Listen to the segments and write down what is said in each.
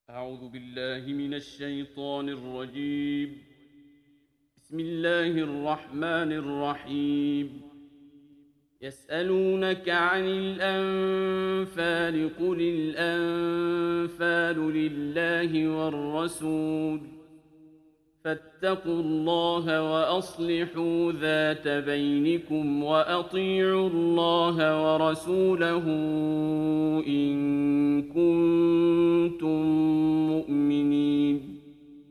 أعوذ بالله من الشيطان الرجيم. بسم الله الرحمن الرحيم. يسألونك عن الأنفال قل الأنفال لله والرسول فاتقوا الله وأصلحوا ذات بينكم وأطيعوا الله ورسوله إن كنتم مؤمنين.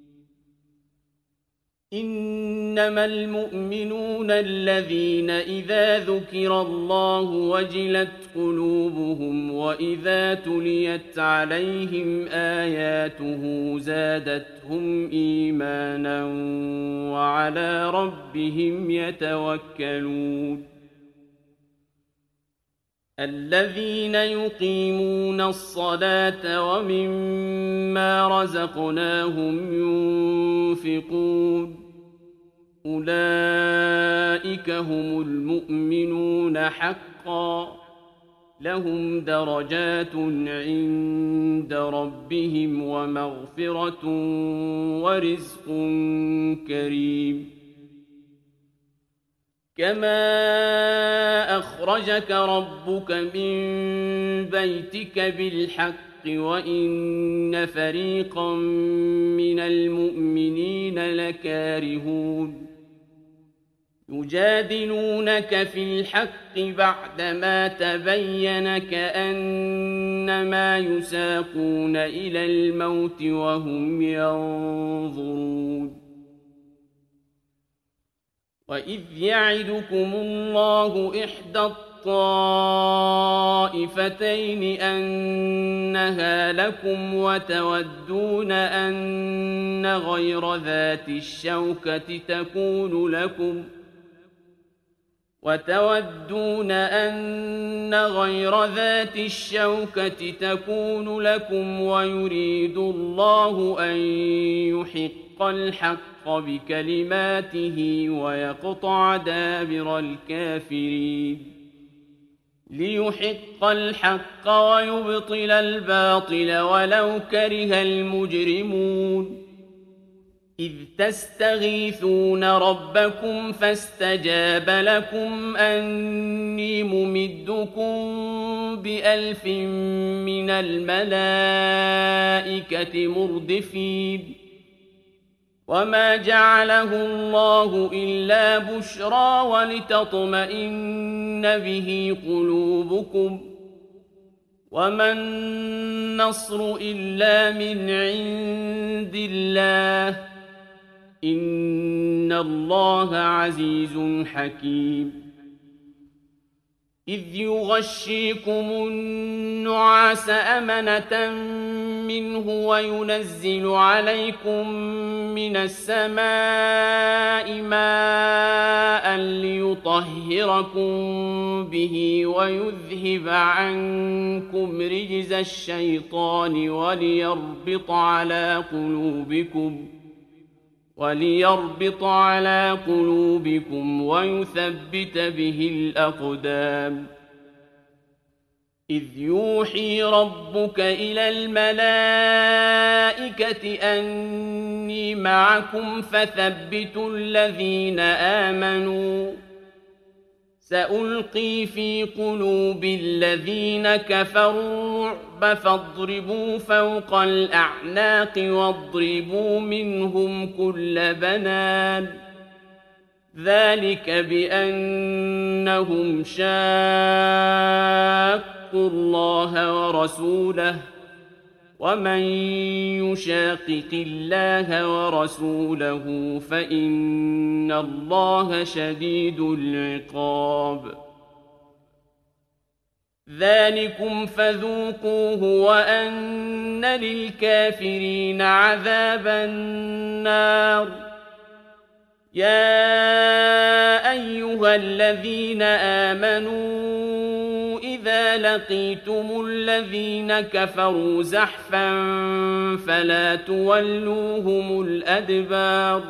إنما المؤمنون الذين إذا ذكر الله وجلت قلوبهم وإذا تليت عليهم آياته زادتهم إيمانا وعلى ربهم يتوكلون. الذين يقيمون الصلاة ومما رزقناهم ينفقون أولئك هم المؤمنون حقا لهم درجات عند ربهم ومغفرة ورزق كريم. كما أخرجك ربك من بيتك بالحق وإن فريقا من المؤمنين لكارهون يجادلونك في الحق بعدما تبين كأنما يساقون إلى الموت وهم ينظرون. وإذ يعدكم الله إحدى الطائفتين أنها لكم وتودون أن غير ذات الشوكة تكون لكم ويريد الله أن يحق الحق بكلماته ويقطع دابر الكافرين ليحق الحق ويبطل الباطل ولو كره المجرمون. إذ تستغيثون ربكم فاستجاب لكم أني ممدكم ب1000 من الملائكة مردفين. وما جعله الله إلا بشرى ولتطمئن به قلوبكم وما النصر إلا من عند الله إن الله عزيز حكيم. إذ يغشيكم النعاس أمنة منه وينزل عليكم من السماء ماء ليطهركم به ويذهب عنكم رجز الشيطان وليربط على قلوبكم ويثبت به الأقدام. إذ يوحي ربك إلى الملائكة أني معكم فثبتوا الذين آمنوا سألقي في قلوب الذين كفروا الرعب فاضربوا فوق الأعناق واضربوا منهم كل بنان ذلك بأنهم شاقوا الله ورسوله ومن يشاقق الله ورسوله فإن الله شديد العقاب. ذلكم فذوقوه وأن للكافرين عذاب النار. يا أيها الذين آمنوا إذا لقيتم الذين كفروا زحفا فلا تولوهم الأدبار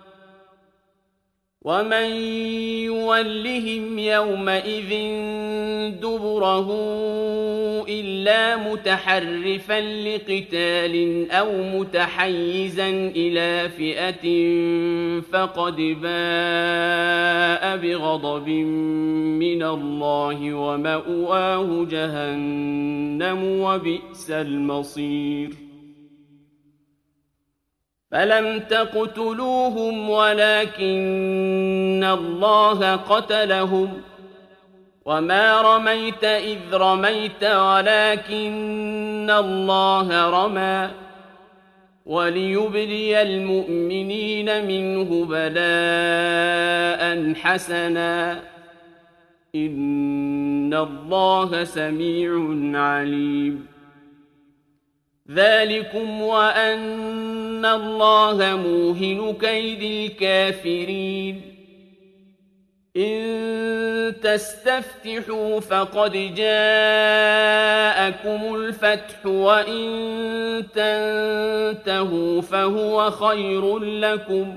ومن يولهم يومئذ دبره إلا متحرفا لقتال أو متحيزا إلى فئة فقد باء بغضب من الله ومأواه جهنم وبئس المصير فلم تقتلوهم ولكن الله قتلهم وما رميت إذ رميت ولكن الله رمى وليبلي المؤمنين منه بلاء حسنا إن الله سميع عليم ذلكم وأن الله موهن كيد الكافرين إن تستفتحوا فقد جاءكم الفتح وإن تنتهوا فهو خير لكم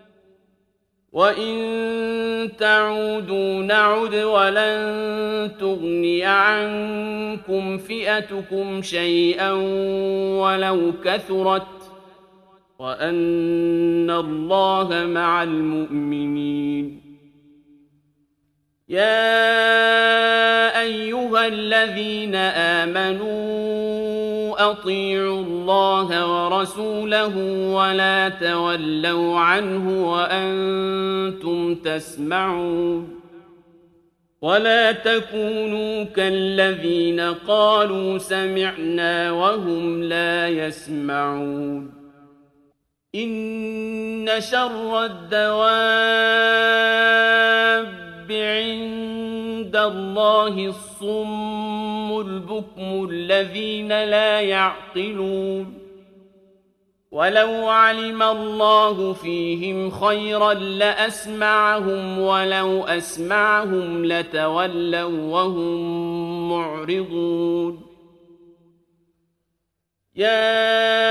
وإن تعودوا نعد ولن تغني عنكم فئتكم شيئا ولو كثرت وأن الله مع المؤمنين يا أيها الذين آمنوا أطيعوا الله ورسوله ولا تولوا عنه وأنتم تسمعون ولا تكونوا كالذين قالوا سمعنا وهم لا يسمعون إن شر الدواب عند الله الصم البكم الذين لا يعقلون ولو علم الله فيهم خيرا لأسمعهم ولو أسمعهم لتولوا وهم معرضون يا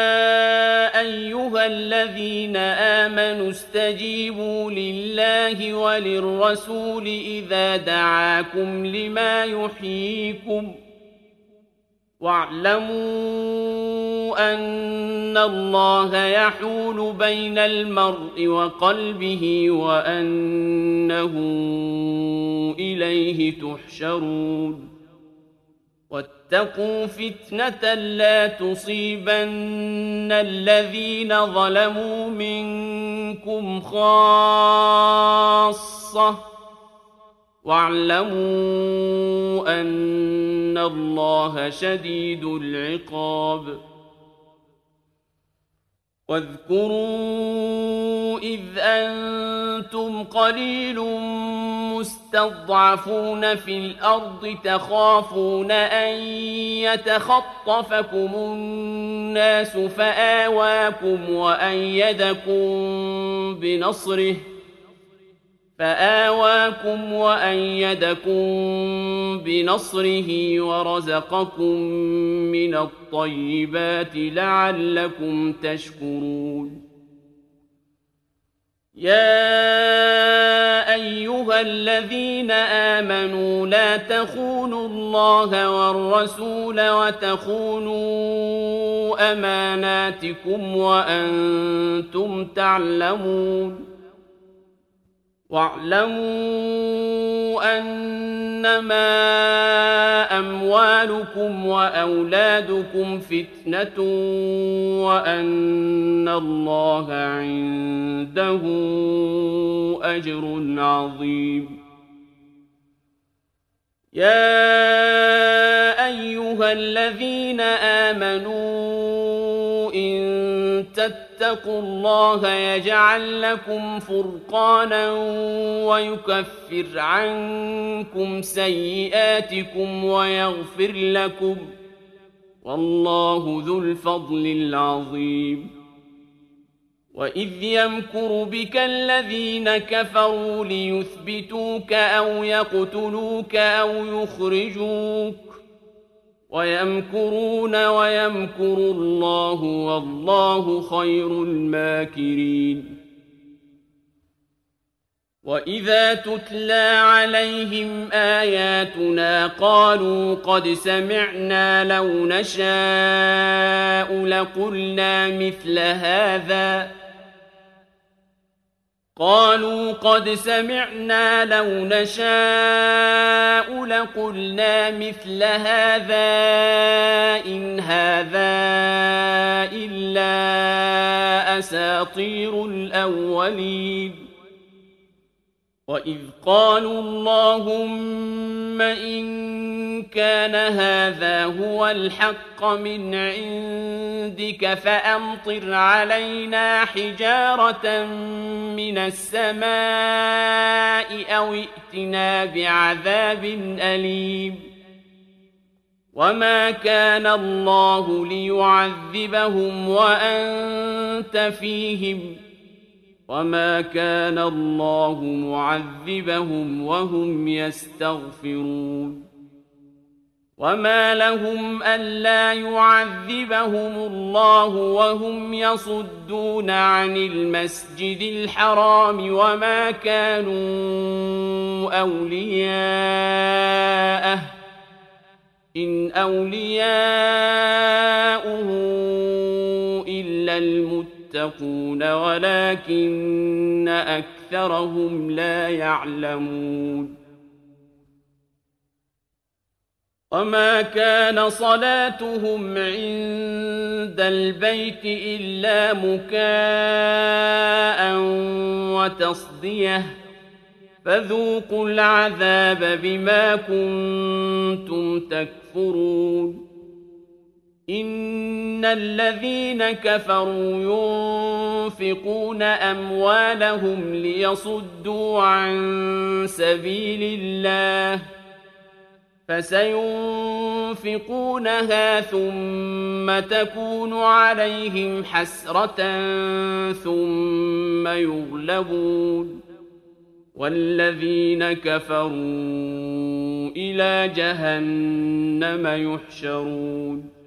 أيها الذين آمنوا استجيبوا لله وللرسول إذا دعاكم لما يحييكم واعلموا أن الله يحول بين المرء وقلبه وأنه إليه تحشرون واتقوا فتنة لا تصيبن الذين ظلموا منكم خاصة واعلموا أن الله شديد العقاب واذكروا إذ أنتم قليل مستضعفون في الأرض تخافون أن يتخطفكم الناس فآواكم وأيدكم بنصره ورزقكم من الطيبات لعلكم تشكرون يا أيها الذين آمنوا لا تخونوا الله والرسول وتخونوا أماناتكم وأنتم تعلمون واعلموا أنما أموالكم وأولادكم فتنة وأن الله عنده أجر عظيم يا أيها الذين آمنوا إن تتقوا الله يجعل لكم فرقانا ويكفر عنكم سيئاتكم ويغفر لكم والله ذو الفضل العظيم وإذ يمكر بك الذين كفروا ليثبتوك أو يقتلوك أو يخرجوك ويمكرون ويمكر الله والله خير الماكرين وإذا تتلى عليهم آياتنا قالوا قد سمعنا لو نشاء لقلنا مثل هذا إن هذا إلا أساطير الأولين وإذ قالوا اللهم إن كان هذا هو الحق من عندك فأمطر علينا حجارة من السماء أو ائتنا بعذاب أليم وما كان الله ليعذبهم وأنت فيهم وما كان الله معذبهم وهم يستغفرون وما لهم ألا يعذبهم الله وهم يصدون عن المسجد الحرام وما كانوا أولياءه إن أولياؤه إلا المتقون ولكن أكثرهم لا يعلمون وما كان صلاتهم عند البيت إلا مكاء وتصدية فذوقوا العذاب بما كنتم تكفرون إن الذين كفروا ينفقون أموالهم ليصدوا عن سبيل الله فسينفقونها ثم تكون عليهم حسرة ثم يغلبون والذين كفروا إلى جهنم يحشرون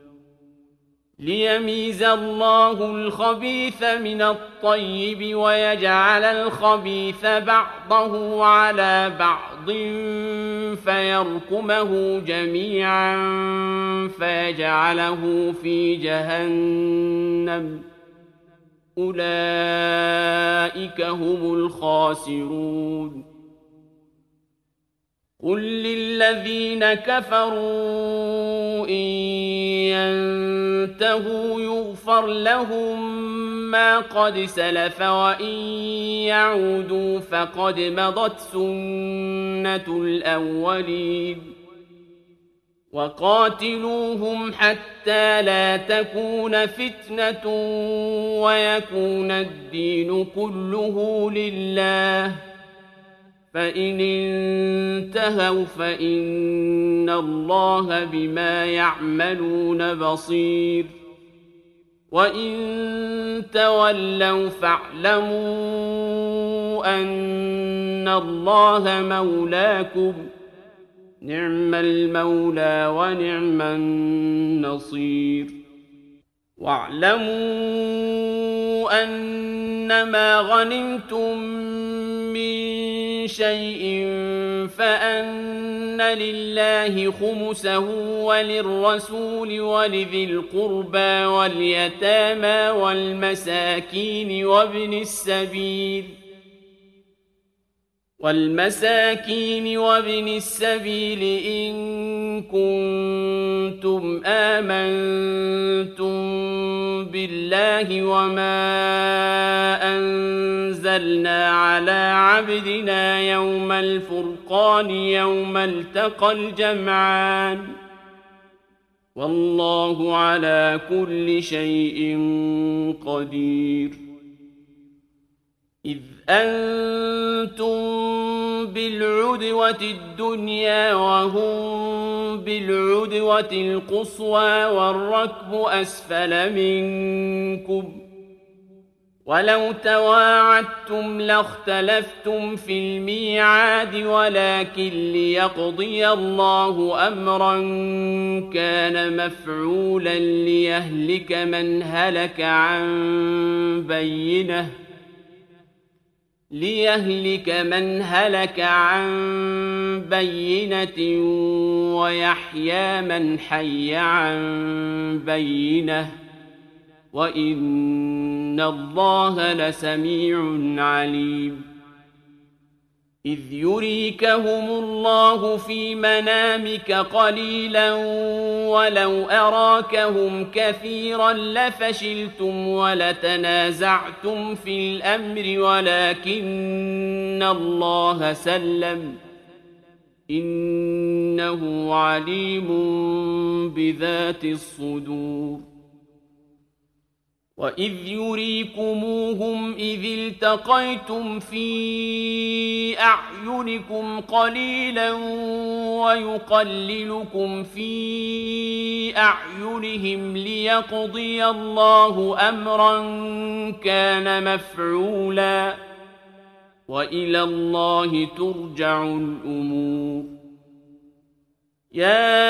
ليميز الله الخبيث من الطيب ويجعل الخبيث بعضه على بعض فيركمه جميعا فيجعله في جهنم أولئك هم الخاسرون قل للذين كفروا إن ينتهوا يغفر لهم ما قد سلف وإن يعودوا فقد مضت سنة الأولين وقاتلوهم حتى لا تكون فتنة ويكون الدين كله لله فإن انتهوا فإن الله بما يعملون بصير وإن تولوا فاعلموا أن الله مولاكم نعم المولى ونعم النصير واعلموا أنما غنمتم من شيء فأن لله خمسه وللرسول ولذي القربى واليتامى والمساكين وابن السبيل إن كنتم آمنتم بالله وما أنزلنا على عبدنا يوم الفرقان يوم التقى الجمعان والله على كل شيء قدير إذ أنتم بالعدوة الدنيا وهم بالعدوة القصوى والركب أسفل منكم ولو تواعدتم لاختلفتم في الميعاد ولكن ليقضي الله أمرا كان مفعولا ليهلك من هلك عن بينه ليهلك من هلك عن بينة ويحيى من حي عن بينة وإن الله لسميع عليم إذ يريكهم الله في منامك قليلا ولو أراكهم كثيرا لفشلتم ولتنازعتم في الأمر ولكن الله سلم إنه عليم بذات الصدور وإذ يريكموهم إذ التقيتم في أعينكم قليلا ويقللكم في أعينهم ليقضي الله أمرا كان مفعولا وإلى الله ترجع الأمور يا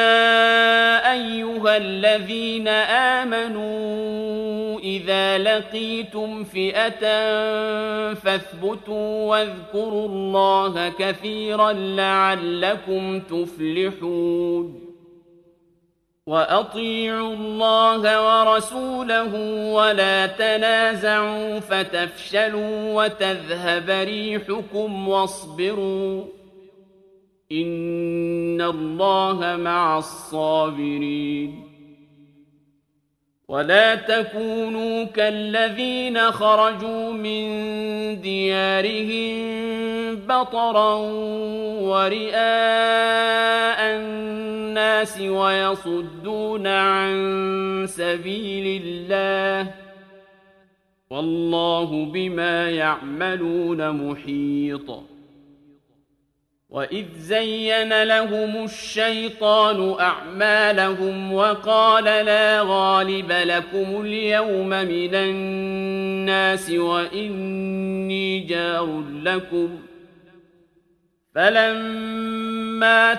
أيها الذين آمنوا إذا لقيتم فئة فاثبتوا واذكروا الله كثيرا لعلكم تفلحون وأطيعوا الله ورسوله ولا تنازعوا فتفشلوا وتذهب ريحكم واصبروا إن الله مع الصابرين ولا تكونوا كالذين خرجوا من ديارهم بطرا ورئاء الناس ويصدون عن سبيل الله والله بما يعملون محيط وإذ زين لهم الشيطان أعمالهم وقال لا غالب لكم اليوم من الناس وإني جار لكم فلما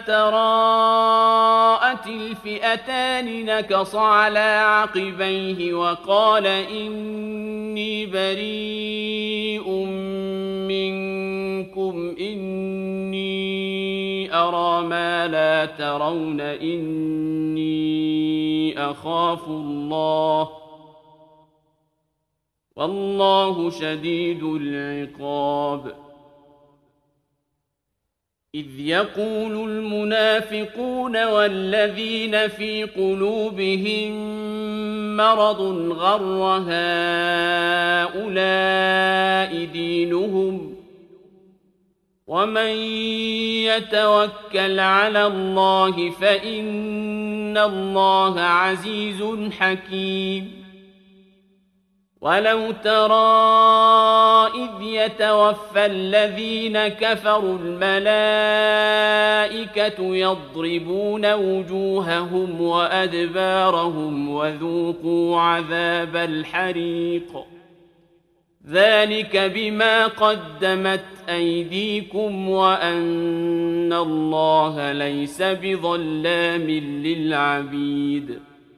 تراءت الفئتان نكص على عقبيه وقال إني بريء منكم إني أرى ما لا ترون إني أخاف الله والله شديد العقاب إذ يقول المنافقون والذين في قلوبهم مرض غر هؤلاء دينهم ومن يتوكل على الله فإن الله عزيز حكيم ولو ترى إذ يتوفى الذين كفروا الملائكة يضربون وجوههم وأدبارهم وذوقوا عذاب الحريق ذلك بما قدمت أيديكم وأن الله ليس بظلام للعبيد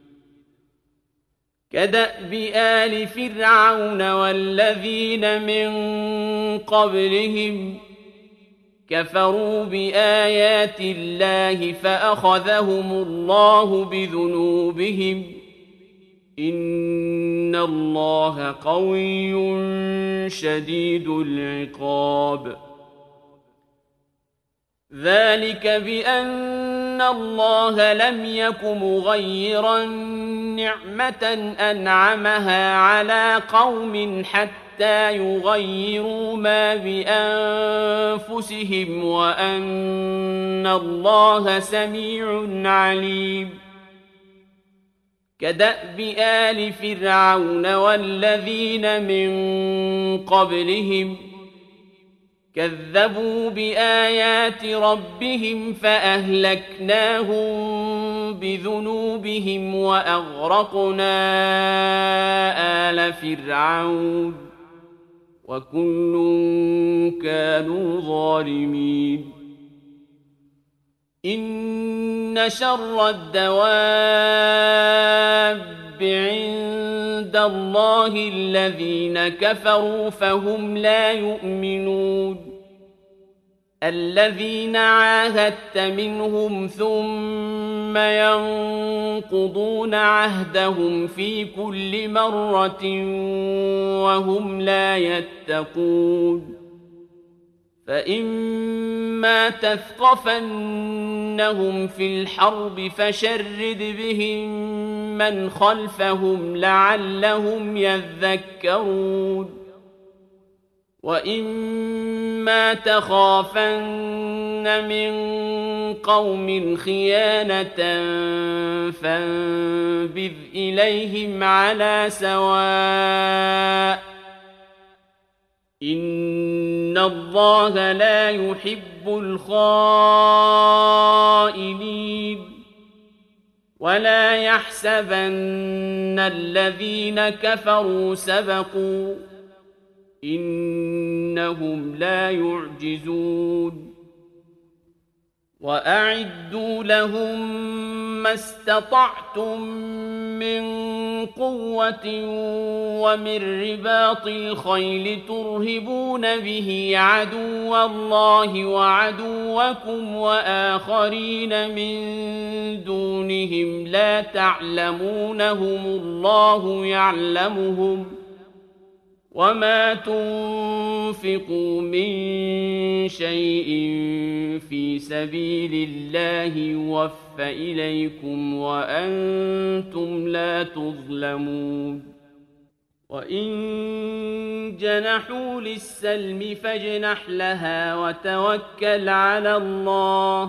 كدأب آل فرعون والذين من قبلهم كفروا بآيات الله فأخذهم الله بذنوبهم إن الله قوي شديد العقاب ذلك بأن الله لم يك مغيرا نعمة أنعمها على قوم حتى يغيروا ما بأنفسهم وأن الله سميع عليم كدأب آل فرعون والذين من قبلهم كذبوا بآيات ربهم فأهلكناهم بذنوبهم وأغرقنا آل فرعون وكل كانوا ظالمين إن شر الدواب عند عند الله الذين كفروا فهم لا يؤمنون الذين عاهدت منهم ثم ينقضون عهدهم في كل مرة وهم لا يتقون فإما تثقفنهم في الحرب فشرد بهم من خلفهم لعلهم يذكرون وإما تخافن من قوم خيانة فانبذ إليهم على سواء إن الله لا يحب الخائنين ولا يحسبن الذين كفروا سبقوا إنهم لا يعجزون وأعدوا لهم ما استطعتم من قوة ومن رباط الخيل ترهبون به عدو الله وعدوكم وآخرين من دونهم لا تعلمونهم الله يعلمهم وما تنفقوا من شيء في سبيل الله يوفى إليكم وأنتم لا تظلمون وإن جنحوا للسلم فاجنح لها وتوكل على الله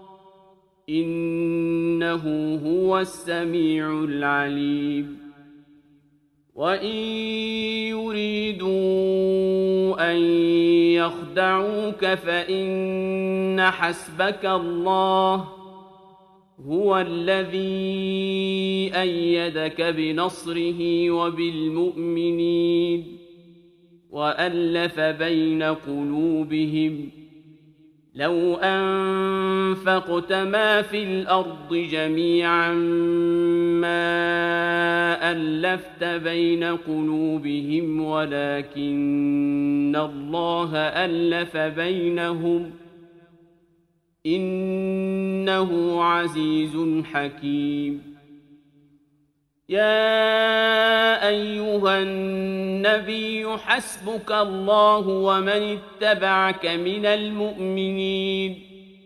إنه هو السميع العليم وإن يريدوا أن يخدعوك فإن حسبك الله هو الذي أيدك بنصره وبالمؤمنين وألف بين قلوبهم لو أنفقت ما في الأرض جميعا ما ألفت بين قلوبهم ولكن الله ألف بينهم إنه عزيز حكيم يا أيها النبي حسبك الله ومن اتبعك من المؤمنين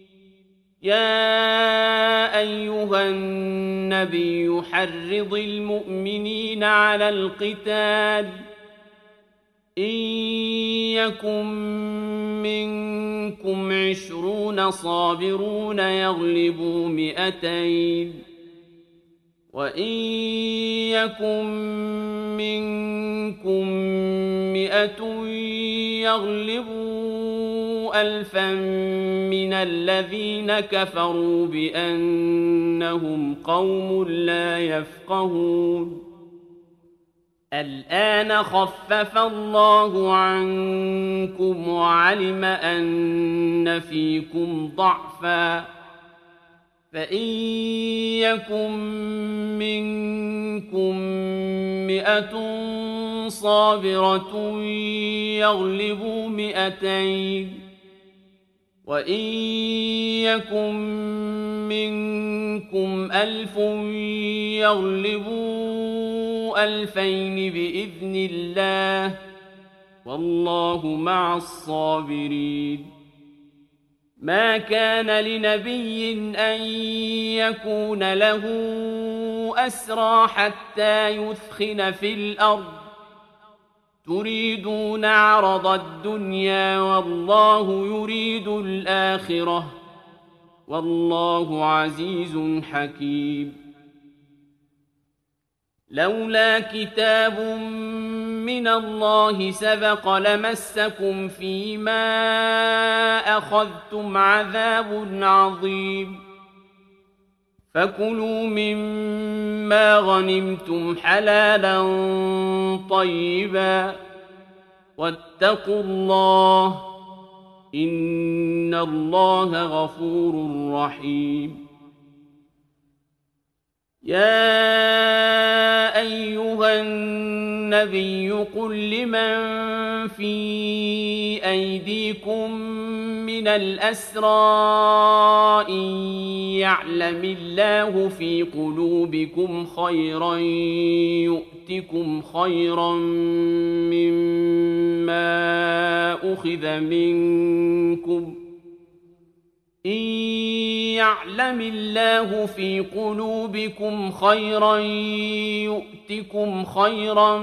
يا أيها النبي حرض المؤمنين على القتال إن يكن منكم 20 صابرون يغلبوا 200 وإن يكن منكم 100 يغلبوا 1000 من الذين كفروا بأنهم قوم لا يفقهون الآن خفف الله عنكم وعلم أن فيكم ضعفا فإن يكن منكم 100 صابرة يغلبوا 200 وإن يكن منكم 1000 يغلبوا 2000 بإذن الله والله مع الصابرين ما كان لنبي أن يكون له أسرى حتى يثخن في الأرض تريدون عرض الدنيا والله يريد الآخرة والله عزيز حكيم لولا كتاب من الله سبق لمسكم فيما أخذتم عذاب عظيم فكلوا مما غنمتم حلالا طيبا واتقوا الله إن الله غفور رحيم يا أيها النبي قل لمن في أيديكم من الأسرى إن يعلم الله في قلوبكم خيرا يؤتكم خيرا مما أخذ منكم إن يعلم الله في قلوبكم خيرا يؤتكم خيرا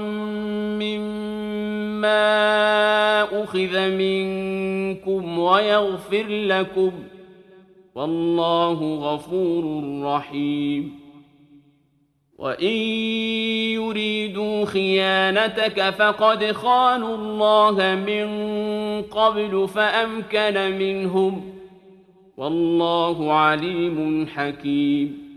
مما أخذ منكم ويغفر لكم والله غفور رحيم وإن يريدوا خيانتك فقد خانوا الله من قبل فأمكن منهم والله عليم حكيم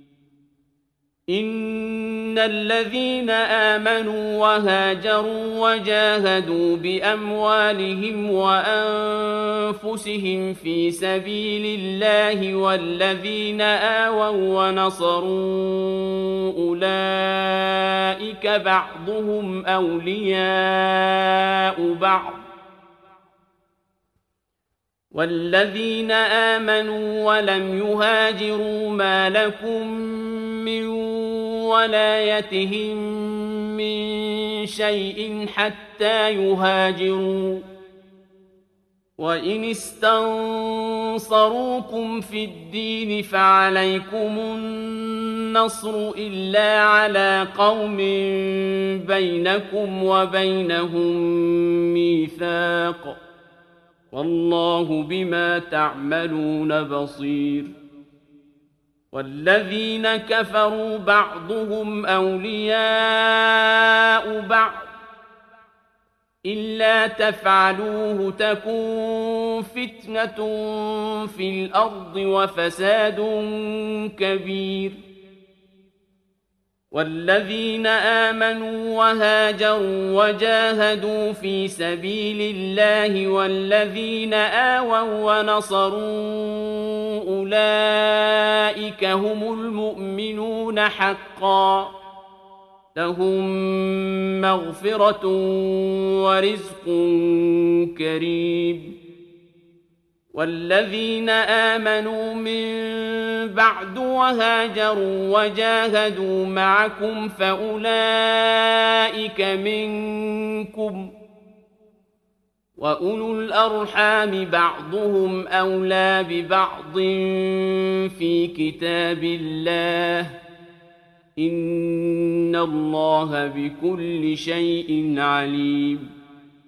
إن الذين آمنوا وهاجروا وجاهدوا بأموالهم وأنفسهم في سبيل الله والذين آووا ونصروا أولئك بعضهم أولياء بعض والذين آمنوا ولم يهاجروا ما لكم من ولايتهم من شيء حتى يهاجروا وإن استنصروكم في الدين فعليكم النصر إلا على قوم بينكم وبينهم ميثاق والله بما تعملون بصير والذين كفروا بعضهم أولياء بعض إلا تفعلوه تكن فتنة في الأرض وفساد كبير والذين آمنوا وهاجروا وجاهدوا في سبيل الله والذين آووا ونصروا أولئك هم المؤمنون حقا لهم مغفرة ورزق كريم والذين آمنوا من بعد وهاجروا وجاهدوا معكم فأولئك منكم وأولو الأرحام بعضهم أولى ببعض في كتاب الله إن الله بكل شيء عليم